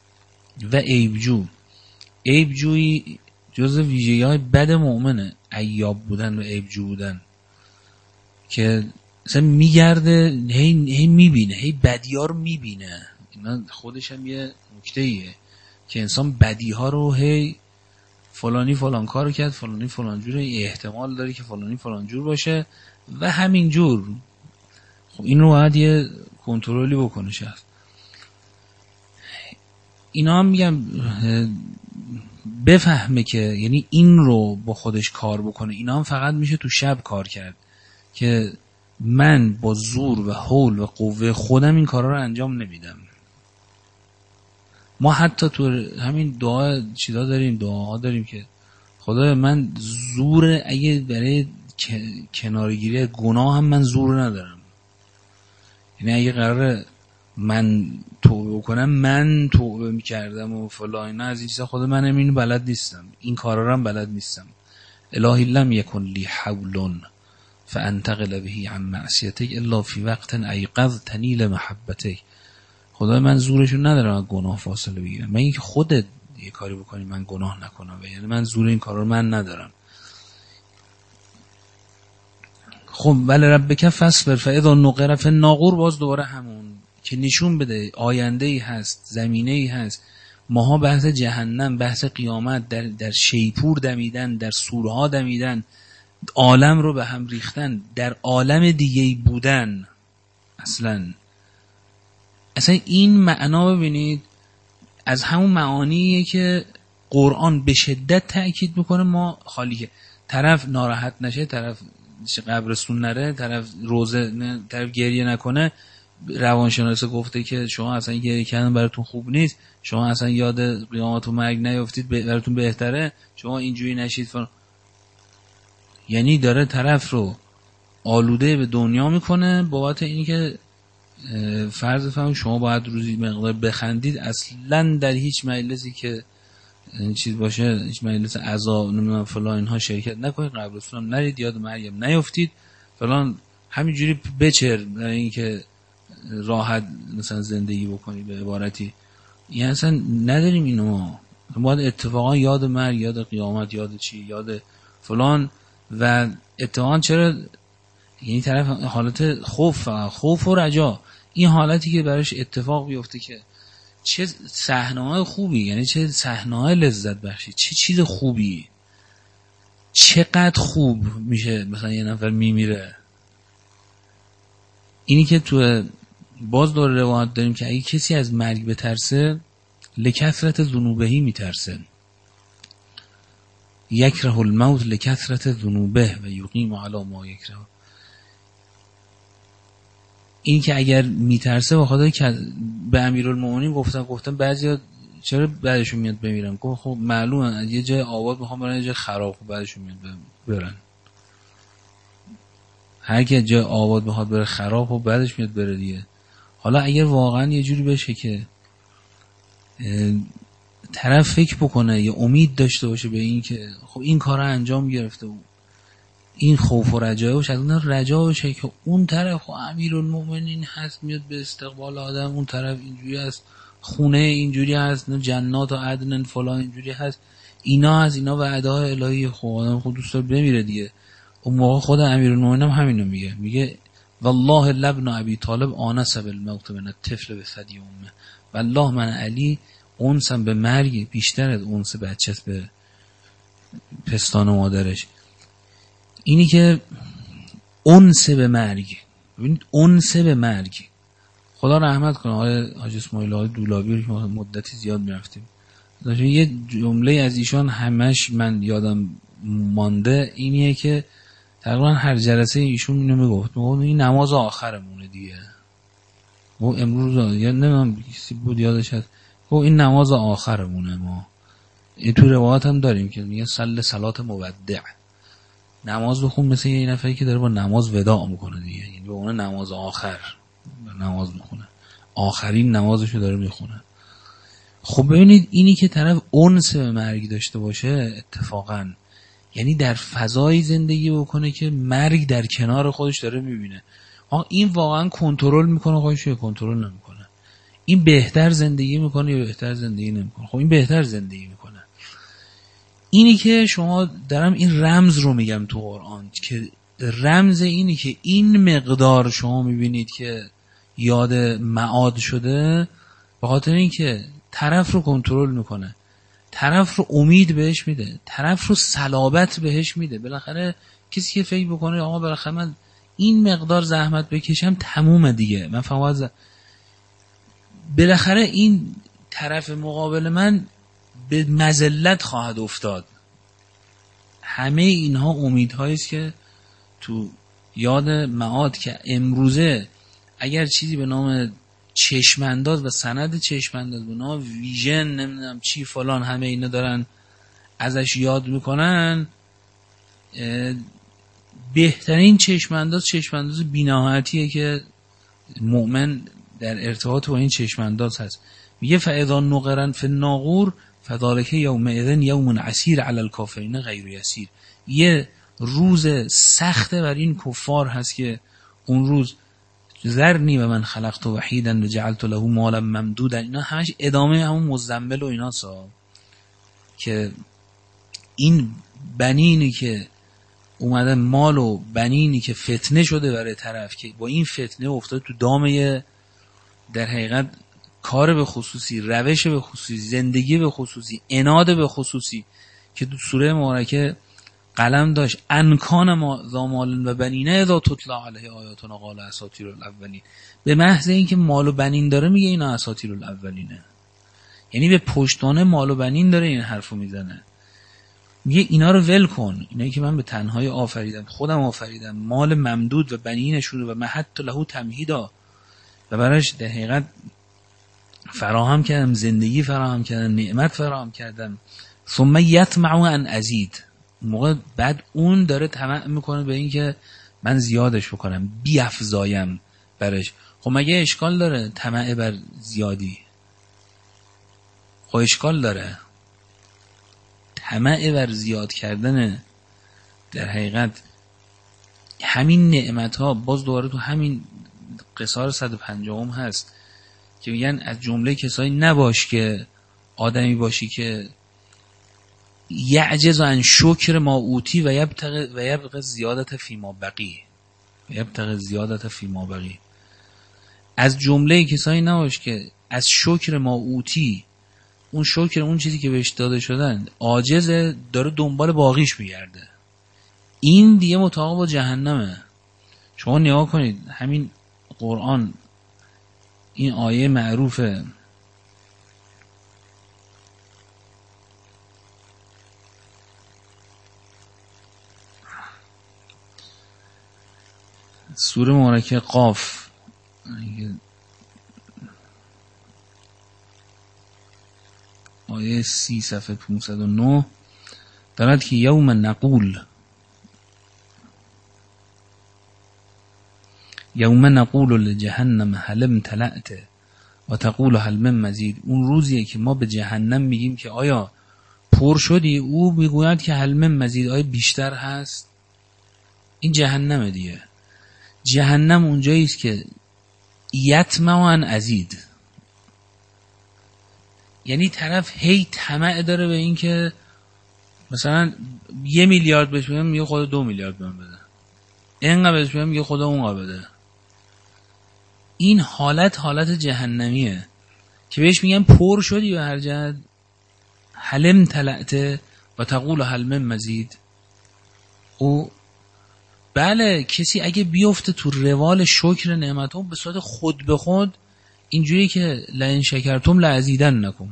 عیبجویی جز ویژگی‌های بد مؤمنه، عیاب بودن و عیبجو بودن، که مثلا میگرده هی میبینه، هی بدی‌ها رو میبینه. اینا خودش هم یه نکته‌ایه که انسان بدی‌ها رو هی فلانی فلان کارو کرد، فلانی فلان جوره، احتمال داره که فلانی فلان جور باشه و همین جور. خب این رو باید یه کنترلی بکنه شخص. اینا هم میگم بفهمه که یعنی این رو با خودش کار بکنه. اینا هم فقط میشه تو شب کار کرد که من با زور و حول و قوه خودم این کارا رو انجام نمیدم. ما حتی تو همین دعا چیزا داریم، دعاها داریم که خدا من زور، اگه برای کنارگیری گناه هم من زور ندارم. یعنی اگه قراره من توبه بکنم، من توبه میکردم و فلان از این چیزا، خدا منم اینو بلد نیستم، این کارا رو هم بلد نیستم. الهی لم یکن لی حول فانتقل به عن معصیتک الا فی وقت ایقظتنی لمحبتک. خدا من زورشو ندارم از گناه فاصله بگیرم، من اینکه خودت یه کاری بکنی من گناه نکنم، یعنی من زور این کارا رو من ندارم. خب ولی ربک فاصبر فاذا نقر فی الناقور، باز دوباره همون که نشون بده آینده‌ای هست، زمینه‌ای هست. ماها بحث جهنم، بحث قیامت، در شیپور دمیدن، در سورها دمیدن، عالم رو به هم ریختن، در عالم دیگه‌ای بودن. اصلا این معنا ببینید از همون معانیه که قرآن به شدت تأکید میکنه. ما خالی که طرف ناراحت نشه، طرف قبرستون نره، طرف روزه نه، طرف گریه نکنه. روانشناس گفته که شما اصلا گریه کردن براتون خوب نیست، شما اصلا یاد قیامت و مرگ نیافتید، براتون بهتره شما اینجوری نشید فلان. یعنی داره طرف رو آلوده به دنیا میکنه بابت اینی که فرض فهم شما باید روزی مقدار بخندید. اصلا در هیچ مجلسی که چیز باشه، هیچ مجلس عزا نمیدونم فلان اینها شرکت نکنید، قبرستون هم نرید، یاد مریم نیافتید فلان، همینجوری بچر برای اینکه راحت مثلا زندگی بکنید به عبارتی. یعنی اصلا نداریم اینو. ما باید اتفاقا یاد مرگ، یاد قیامت، یاد چی، یاد فلان. و اتفاقا چرا یعنی طرف حالت خوف و رجا، این حالتی که براش اتفاق بیفته که چه صحنه‌های خوبی، یعنی چه صحنه‌های لذت بخشی، چه چیز خوبی، چقدر خوب میشه مثلا یه نفر میمیره. اینی که تو باز دور روایت داریم که اگه کسی از مرگ بترسه لکثرت ذنوبهی میترسه، یکره الموت لکثرت ذنوبه و یقیم علی ما یکره. این که اگر میترسه به خاطر که به امیرالمومنین گفتن بعضیا چرا بعدشون میاد بمیرن، گفت خب معلومه یه جای آباد میخوام برن، یه جای خراب، خب بعدشون میاد برن. هر کی جای آباد بخواد بره خراب، خب بعدش میاد بره دیگه. حالا اگر واقعا یه جوری بشه که طرف فکر بکنه یا امید داشته باشه به این که خب این کار انجام گرفته و این خوف و رجایش از اون رجا باشه که اون طرف خب امیرالمومنین هست، میاد به استقبال آدم، اون طرف اینجوری هست، خونه اینجوری هست، جنات و عدن فلان اینجوری هست، اینا از اینا وعده های الهی، خب آدم خود دوست داره بمیره دیگه. اون موقع خود امیرالمومنین هم همینو میگه والله لابن ابی طالب آنس بالموت من الطفل بثدی امه، والله من علی اونسم به مرگ بیشتر از اونس بچه‌ست به پستان مادرش. اینی که اونس به مرگ، ببینید اونس به مرگ، خدا رحمت کنه آقای حاج اسماعیل آقای دولابی رو که ما مدتی زیاد میرفتیم، یه جمله از ایشان همش من یادم مانده، اینیه که تقریبا هر جلسه ایشون اینو میگفت این نماز آخرمونه دیگه. و امروز یا نمیدونم کسی بود یادش هست، این نماز آخرمونه. ما این تو روایت هم داریم که میگه صلات مودع، نماز بخون مثل یه نفری که داره با نماز وداع میکنه دیگه، یعنی به اون نماز آخر نماز میخونه، آخرین نمازشو داره میخونه. خب ببینید اینی که طرف انس به مرگ داشته باشه اتفاقا، یعنی در فضایی زندگی بکنه که مرگ در کنار خودش داره میبینه، این واقعا کنترل میکنه خودش یا کنترل نمیکنه، این بهتر زندگی میکنه یا بهتر زندگی نمیکنه. خب این بهتر زندگی میکنه. اینی که شما دارم این رمز رو میگم تو قرآن، که رمز اینی که این مقدار شما میبینید که یاد معاد شده، به خاطر این که طرف رو کنترل میکنه، طرف رو امید بهش میده، طرف رو صلابت بهش میده. بالاخره کسی که فکر بکنه آقا بالاخره من این مقدار زحمت بکشم تمومه دیگه، من فقط بالاخره این طرف مقابل من به مذلت خواهد افتاد. همه اینها امیدهایی است که تو یاد معاد که امروزه اگر چیزی به نام چشمانداز و سند چشمانداز به نام ویژن نمیدونم چی فلان همه اینا دارن ازش یاد میکنن، بهترین چشمانداز بی‌نهایتیه که مؤمن در ارتباط با این چشمانداز هست. میگه فاذا نقرن فی الناقور فذلک یومئذ یوم عسیر علی الکافرین غیر یسیر. یه روز سخت بر این کفار هست که اون روز ذرنی و من خلقت وحیدا و جعلت له مالا ممدودا، اینا همش ادامه همون مزمل و ایناسا، که این بنینی که اومده، مال و بنینی که فتنه شده برای طرف، که با این فتنه افتاد تو دامه در حقیقت کار به خصوصی، روش به خصوصی، زندگی به خصوصی، عناد به خصوصی، که تو سوره مبارکه قلم داشت انکان ما زامال و بنینه اذا تتلا علیه آیاتنا قال اساطیر الاولین. به محض اینکه مال و بنین داره میگه اینا اساطیر الاولینه، یعنی به پشتانه مال و بنین داره این حرفو میزنه، میگه اینا رو ول کن، اینایی که من به تنهایی آفریدم، خودم آفریدم، مال ممدود و بنینشون و مهدت له تمهیدا، و براش در حقیقت فراهم کردم، زندگی فراهم کردم، نعمت فراهم کردم. ثم یطمع ان ازید، موقع بعد اون داره طمع میکنه به این که من زیادش بکنم، بیافزایم برش. خب مگه اشکال داره طمع بر زیادی؟ خب اشکال داره. طمع بر زیاد کردن در حقیقت همین نعمت ها، باز دوباره تو همین قصار 150 هست که میگن از جمله کسایی نباش که آدمی باشی که یعجز عن شکر ما اوتی و یبتغ زیادت فیما بقی. از جمله کسایی نباش که از شکر ما اوتی، اون شکر اون چیزی که بهش داده شدن، عاجزه، داره دنبال باقیش میگرده. این دیگه مطابق با جهنمه. شما نگاه کنید همین قرآن، این آیه معروفه سوره مبارکه قاف، آیه 30 صفحه 509 دارد که یوم نقول لجهنم هل امتلأت و تقول هل من مزید. اون روزیه که ما به جهنم میگیم که آیا پر شدی؟ او میگوید که هل من مزید، آیا بیشتر هست؟ این جهنم دیگه. جهنم اونجایی است که یطمع ان ازید، یعنی طرف هی طمع داره به این که مثلا 1 میلیارد بهش میگم میگه خدا 2 میلیارد من بده، اینقدر بهش میگم میگه خدا اونقدر بده. این حالت جهنمیه که بهش میگن پر شدی به هر جهت، حلم تلعت و تقول هل من مزید. او بله، کسی اگه بیفته تو روال شکر نعمتون به صورت خود به خود اینجوری که لئن شکرتم لازیدنکم،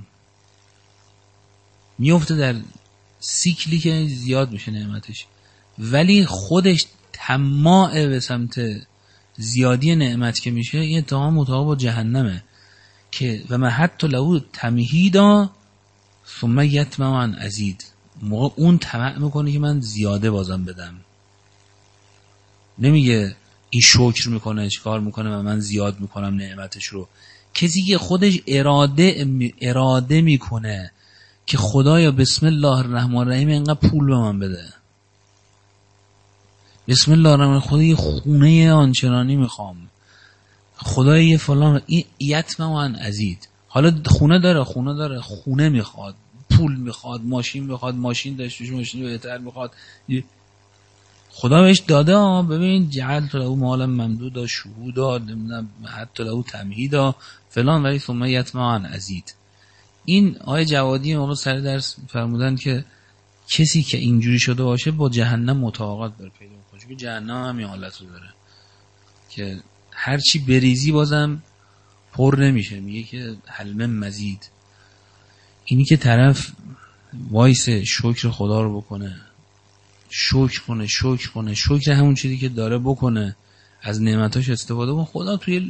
میفته در سیکلی که زیاد میشه نعمتش، ولی خودش طماع به سمت زیادی نعمت که میشه، این اتهام مطابق با جهنمه که و ما حتی لو تمهیدا ثم یطمع ان ازید. موقع اون طمع میکنه که من زیاده بازم بدم، نمیگه این شکر میکنه چیکار میکنه و من زیاد میکنم نعمتش رو. کسی که خودش اراده میکنه که خدایا بسم الله الرحمن الرحیم اینقدر پول به من بده، بسم الله الرحمن خدا یه خونه آنچنانی میخوام، خدا یه فلان، این یطمع ان ازید. حالا خونه میخواد، پول میخواد، ماشین داشته، ماشین بهتر میخواد، خدا بهش داده. ببین جعلت له مالا ممدودا شهودا حتی له تمهیدا فلان، ولی ثم یطمع ان ازید. این آیه جوادی موقع سر درس فرمودن که کسی که اینجوری شده باشه با جهنم مطابقت داره پیدا میکنه، چون جهنم هم این حالت رو داره که هرچی بریزی بازم پر نمیشه. میگه که هل من مزید. اینی که طرف وایس شکر خدا رو بکنه، شکر همون چیزی که داره بکنه، از نعمتاش استفاده کنه، خدا توی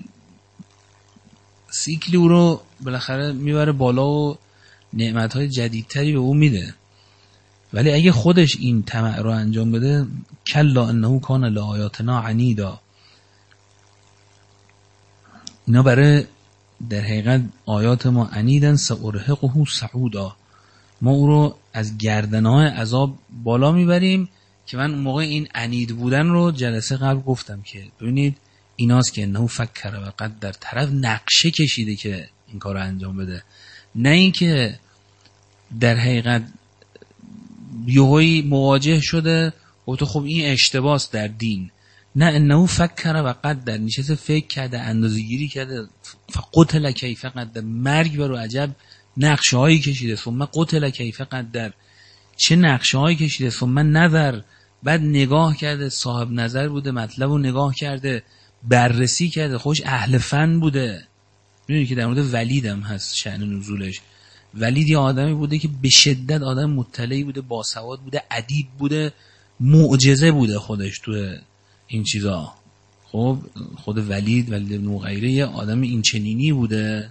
سیکلی او رو بالاخره میبره بالا و نعمتهای جدیدتری به او میده. ولی اگه خودش این طمع رو انجام بده، کلا انه کان لآیاتنا عنیدا، اینا برای در حقیقت آیات ما عنیدن سأرهقه صعودا، ما او رو از گردنهای عذاب بالا میبریم. که من اون موقع این عنید بودن رو جلسه قبل گفتم که ببینید ایناست که انه فکر و قدر، طرف نقشه کشیده که این کار رو انجام بده، نه این که در حقیقت یهویی مواجه شده گفته خب این اشتباهست در دین، نه انه فکر و قدر، نشسته فکر کرده، اندازه‌گیری کرده، فقتل کیف قدر، مرگ بر عجب نقشه هایی کشیده، ثم قتل کیف قدر، چه نقشه هایی کشیده، ثم نظر، بعد نگاه کرده، صاحب نظر بوده، مطلب رو نگاه کرده، بررسی کرده، خوش اهل فن بوده. میدونی که در مورد ولید هم هست شأن نزولش. ولید یه آدمی بوده که به شدت آدم مطلعی بوده، باسواد بوده، ادیب بوده، معجزه بوده خودش تو این چیزا. خب خود ولید بن غیره یه آدم این چنینی بوده،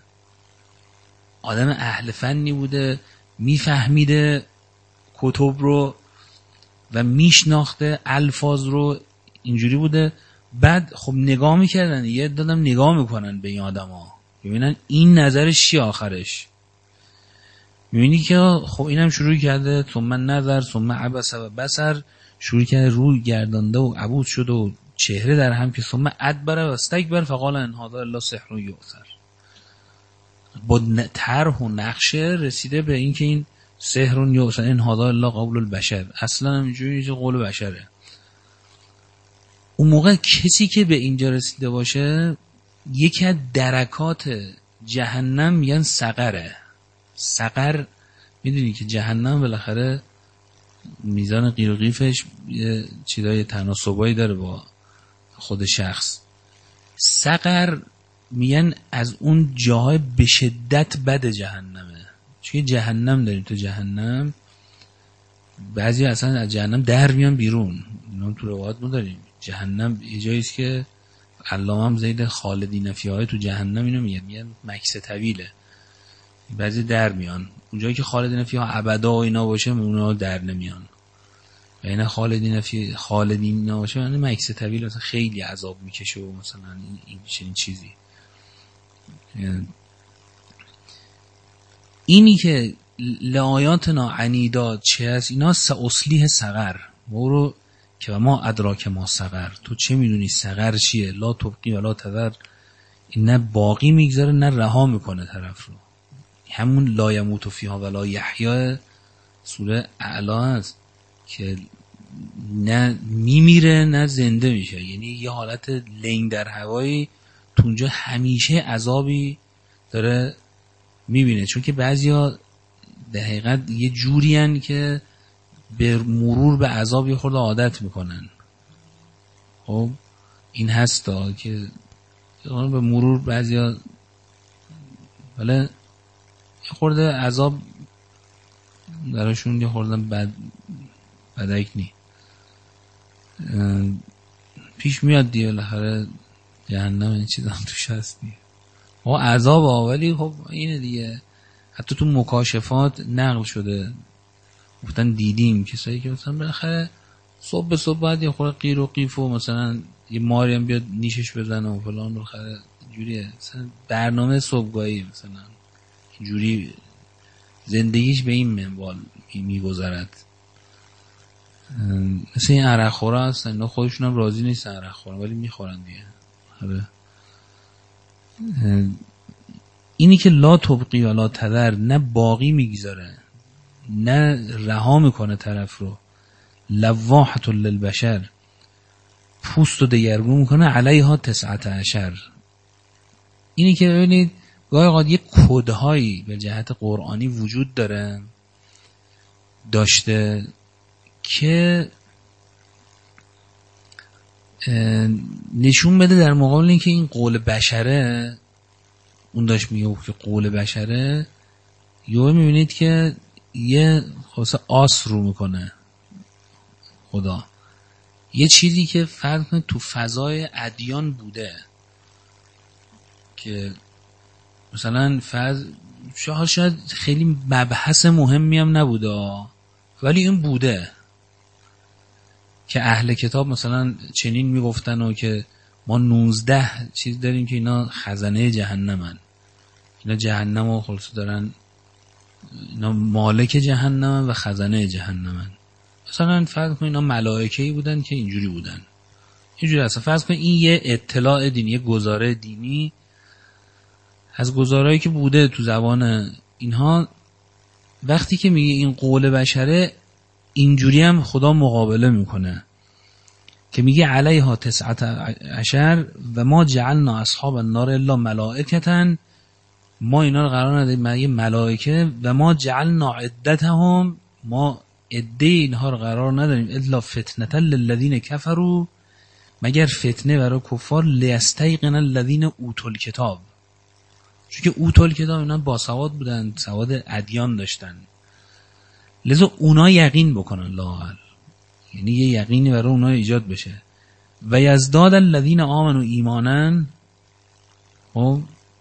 آدم اهل فنی بوده، میفهمیده کتب رو و میشناخته الفاظ رو، اینجوری بوده. بعد خب نگاه میکردن، یه دادم نگاه میکنن به این آدم ها ببینن این نظرش چی آخرش. میبینی که خب اینم شروع کرده ثم نظر ثم عبس و بصر، شروع کرده روی گردانده و عبوس شده و چهره در هم، که ثم ادبر و استکبر فقال ان هذا الا سحر یؤثر. با طرح و نقشه رسیده به این که این سحر یؤثر، ان هذا الا قول البشر، اصلا اینجوری که قول بشره. اون موقع کسی که به اینجا رسیده باشه، یکی از درکات جهنم میگن سقره. سقر میدونی که جهنم بالاخره میزان قیر و قیفش یه چیزای تناسبایی داره با خود شخص. سقر میگن از اون جاهای به شدت بد جهنمه. چون جهنم داریم، تو جهنم بعضی اصلا از جهنم در میان بیرون، اینا تو روایات ما داریم. جهنم یه جاییست که علامه هم زید خالدین فیها تو جهنم اینو میگن مکث طویله، بعضی در میان. اونجایی که خالدین فیها ابدا و اینا باشه اونها در نمیان، و اینا خالدین اینا باشه یعنی مکث طویل، مثلا خیلی عذاب میکشه و مثلا این چیزی. اینی که لآیاتنا عنیدا چه است، اینا ساصلیح سقر، برو که ما ادراک ما سقر، تو چه میدونی سقر چیه؟ لا تبقی ولا تذر، این نه باقی میگذاره نه رها میکنه طرف رو. همون لا یموت فیها ولا یحیا سوره اعلی است که نه میمیره نه زنده میشه، یعنی یه حالت لنگ در هوایی تو اونجا همیشه عذابی داره میبینه. چون که بعضیا در حقیقت یه جوری هن که به مرور به عذاب یه خورده عادت میکنن. خب این هستا که به مرور بعضیا ولی یه خورده عذاب درشون یه خورده بدک نی پیش میاد دیگه، بالاخره جهنم این چیز هم توش هست دیگه. عذاب ولی خب اینه دیگه. حتی تو مکاشفات نقل شده، گفتن دیدیم کسایی که مثلا بالاخره صبح به صبح بعد یه خورده قیر و قیف و مثلا یه ماری هم بیاد نیشش بزنه و فلان، بالاخره اینجوریه. مثلا برنامه صبحگاهی مثلا اینجوری زندگیش به این منوال میگذرد. مثل این عرق خورا هستن، اینا خودشون هم راضی نیستن عرق خورن ولی میخورن دیگه. اینی که لا تبقی و لا تذر، نه باقی میگذاره نه رها میکنه طرف رو. لواحة للبشر، پوست رو دگرگون میکنه. علیها 19. اینی که ببینید گاهی اوقات یک کدهایی به جهت قرآنی وجود داشته که نشون بده در مقابل اینکه این قول بشره، اون داشت میگه که قول بشره، یا میبینید که یه خاصه آس رو میکنه خدا، یه چیزی که فرض کنید تو فضای ادیان بوده که مثلا شاید خیلی مبحث مهمی هم نبوده ولی این بوده که اهل کتاب مثلا چنین میگفتن و که ما 19 چیز داریم که اینا خزانه جهنمن، اینا جهنم و خلاص دارن، اینا مالک جهنمن و خزانه جهنمن. مثلا فرض کن اینا ملائکه‌ای بودن که اینجوری بودن، اینجوری اصلا فرض کن این یه اطلاع دینی، یه گزاره دینی از گزارهایی که بوده تو زبان اینها. وقتی که میگه این قول بشره، اینجوری هم خدا مقابله میکنه که میگه علیها 19 و ما جعلنا اصحاب النار الا ملائکة، ما اینا رو قرار نداریم یه ملائکه، و ما جعلنا عدتهم، ما عده اینها رو قرار نداریم الا فتنة للذین کفروا، مگر فتنه برای کفار، لیستیقن الذین اوتوا الکتاب، چون که اوتوا الکتاب اینا باسواد بودن، سواد ادیان داشتن، لذا اونا یقین بکنن لااقل، یعنی یه یقینی برای اونا ایجاد بشه. و یزداد الذین آمنوا ایمانا، خب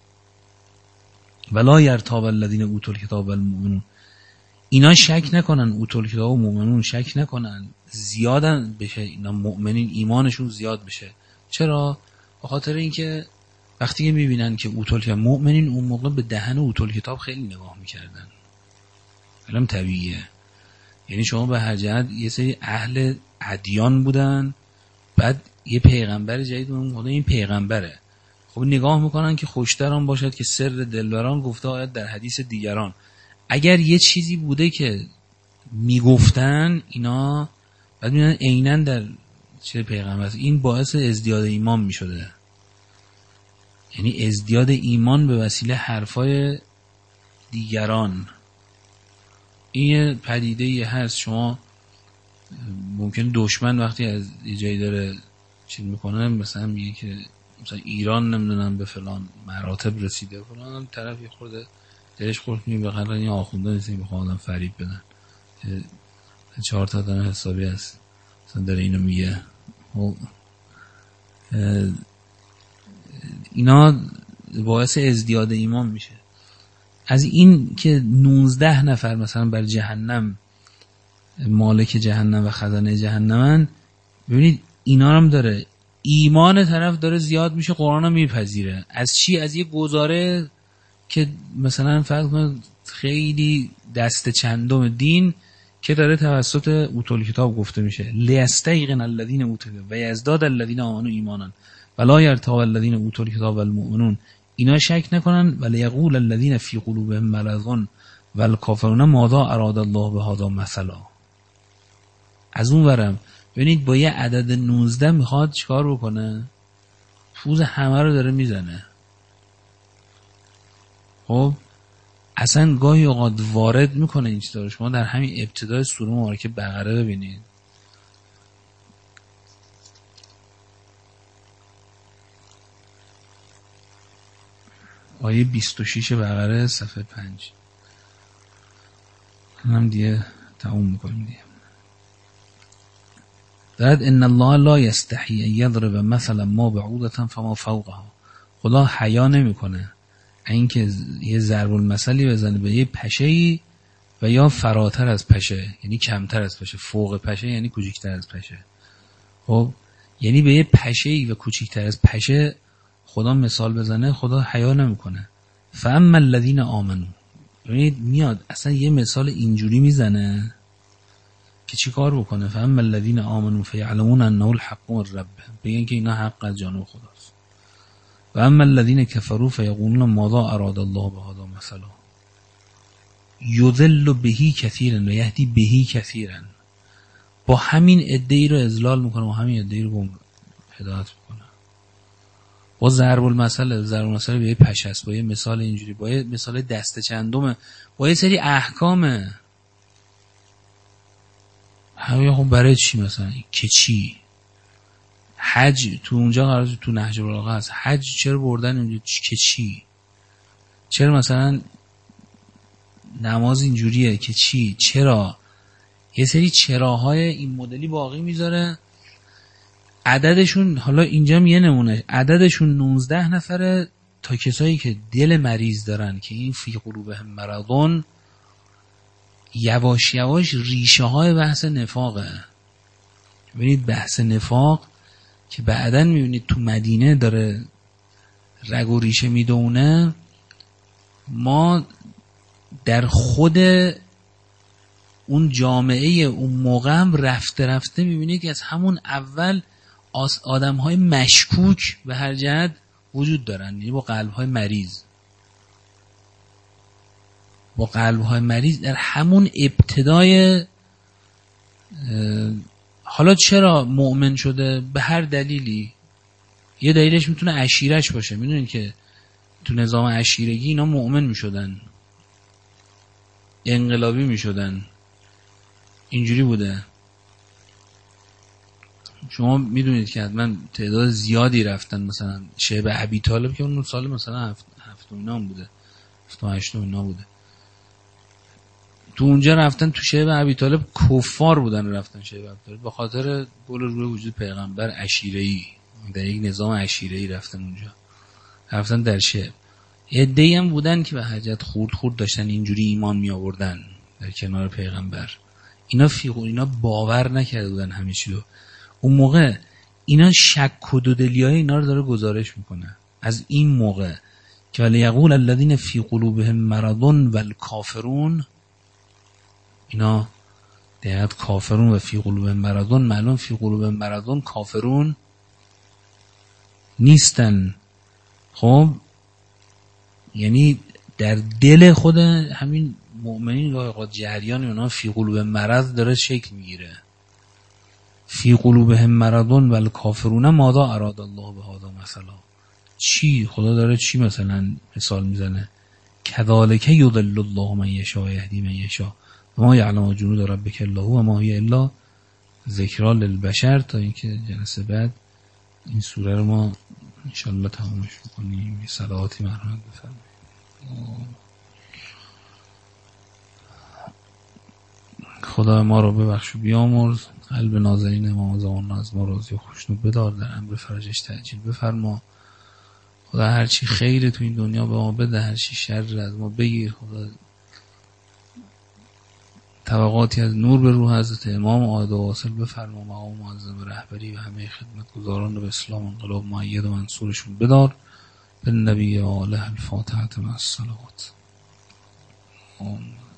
ولا یرتاب الذین اوتوا الکتاب والمؤمنون، اینا شک نکنن، اوتوا الکتاب و مؤمنون شک نکنن، زیادن بشه اینا مؤمنین، ایمانشون زیاد بشه. چرا؟ به خاطر اینکه وقتی که میبینن که اوتوا الکتاب مؤمنین، اون موقع به دهن اوتوا الکتاب خیلی نگاه میکردن، علم طبیعیه. یعنی شما به هر جهت یه سری اهل ادیان بودن، بعد یه پیغمبر جدید اومده، این پیغمبره، خب نگاه میکنن که خوشتران باشد که سر دلبران گفته آید در حدیث دیگران. اگر یه چیزی بوده که میگفتن اینا، بعد میبینن عیناً در چه پیغمبر است، این باعث ازدیاد ایمان میشده. یعنی ازدیاد ایمان به وسیله حرفای دیگران. این پدیده یه هست. شما ممکن دشمن وقتی از یه جایی داره چیز میکنه، مثلا میگه که مثلا ایران نمیدونم به فلان مراتب رسیده، فلان طرف یه خورده دلش خورد میگه بخاطر این آخونده نیستیم میخوام آدم فریب بدن، 4 تا آدم حسابی هست مثلا داره اینو میگه. اینا باعث ازدیاد ایمان میشه. از این که 19 نفر مثلا بر جهنم مالک جهنم و خزانه جهنمن، ببینید اینا هم داره ایمان طرف داره زیاد میشه، قرآن هم میپذیره. از چی؟ از یه گزاره که مثلا فرض کنید خیلی دست چندم دین که داره توسط اوتول کتاب گفته میشه. لیستیقن الذین اوتوا و یزداد الذین آمنوا ایمانا ولا یرتاب الذین اوتوا الکتاب والمؤمنون. اینا شک نکنن. ولی یقول الذین فی قلوبهم مرض والکافرون ماذا اراد الله بهذا مثلا. از اون ورم ببینید با یه عدد 19 میخواد چیکار بکنه؟ پوز همه رو داره میزنه. خب اصلا گاهی اوقات وارد میکنه این چیزا رو. شما در همین ابتدای سوره مبارکه بقره ببینید. آیه 26 بقره صفحه 5. هم دیگه تموم میکنیم دیگه. دارد ان الله لا یستحی ان یضرب مثلا ما بعوضة فما فوقها. خدا حیا نمیکنه اینکه یه ضرب المثلی بزنه به یه پشه‌ای و یا فراتر از پشه، یعنی کمتر از پشه. فوق پشه یعنی کوچیکتر از پشه. خب یعنی به یه پشه‌ای و کوچیکتر از پشه خدا مثال بزنه، خدا حیا نمیکنه. فاما الذین آمنوا، ببینید میاد اصلا یه مثال اینجوری میزنه که چی کار بکنه. فاما الذین آمنوا فیعلمون انه الحق من ربهم، بگن که اینا حق از جانب خداست. و اما الذین کفروا فیقولون ماذا اراد الله بهذا مثلا یضل به کثیرا و یهدی به کثیرا. با همین ادعی رو اضلال میکنه و همین ادعی رو هدایت میکنه. با ضرب المثل به یه پشه است، با یه مثال اینجوری، با یه مثال دست چندمه، با یه سری احکامه. همه خب برای چی مثلا که چی؟ حج تو اونجا قرار تو نهج البلاغه است. حج چرا بردن اونجا که چی؟ چرا مثلا نماز اینجوریه که چی؟ چرا؟ یه سری چراهای این مدلی باقی میذاره. عددشون حالا اینجا یه نمونه، عددشون 19 نفره تا کسایی که دل مریض دارن که این فی قلوبهم مرضون. یواش یواش ریشه های بحث نفاقه. ببینید بحث نفاق که بعدن میبینید تو مدینه داره رگ و ریشه میدونه. ما در خود اون جامعه اون موقع هم رفته میبینید که از همون اول آدم های مشکوک به هر جهت وجود دارن، یعنی با قلب های مریض در همون ابتدای. حالا چرا مؤمن شده؟ به هر دلیلی. یه دلیلش میتونه عشیرش باشه. میدونید که تو نظام عشیرگی اینا مؤمن میشدن، انقلابی میشدن، اینجوری بوده. شما میدونید که حتما تعداد زیادی رفتن مثلا شیب ابی طالب که اون سال مثلا 7 اینا بوده، 7 اینا بوده. تو اونجا رفتن تو شیب ابی طالب کفار بودن، رفتن شیب ابی طالب به خاطر قول روی وجود پیغمبر عشیره‌ای، در یک نظام عشیره‌ای رفتن اونجا، رفتن در شیب. عده‌ای هم بودن که به حاجت خورد داشتن اینجوری ایمان می آوردن در کنار پیغمبر. اینا باور نکرده بودن همه چی رو. اون موقع اینا شک و دودلیای اینا رو داره گزارش میکنه از این موقع که ولی یقول الذین فی قلوبهم مرض والکافرون. اینا دقیقاً کافرون و فی قلوبهم مرض، معلوم فی قلوبهم مرض کافرون نیستن. خب یعنی در دل خود همین مؤمنین گاهی جریان اونا فی قلوبهم مرض داره شکل میگیره. فی قلوبهم مرض والکافرون ماذا اراد الله بهذا مثلا. چی خدا داره چی مثلا مثال میزنه؟ کذالک یضل الله من یشاء و یهدی من یشاء و ما یعلم جنود ربک الا هو و ما هی الا ذکری للبشر. تا اینکه جلسه بعد این سوره رو ما انشالله تمامش میکنیم. یه صلواتی مرحمت بفرمایید. خدا ما رو ببخش و بیامرز، قلب نازنین امام زمان از ما راضی و خوشنود بدار، در امر فرجش تعجیل بفرما. خدا هرچی خیر تو این دنیا به ما بده، هرچی شر از ما بگیر. خدا طبقاتی از نور به روح حضرت امام عاد و واصل بفرما. مقام معظم رهبری و همه خدمتگزاران به اسلام انقلاب مؤید و منصورشون بدار. به نبی و آله الفاتحه مع الصلوات. خب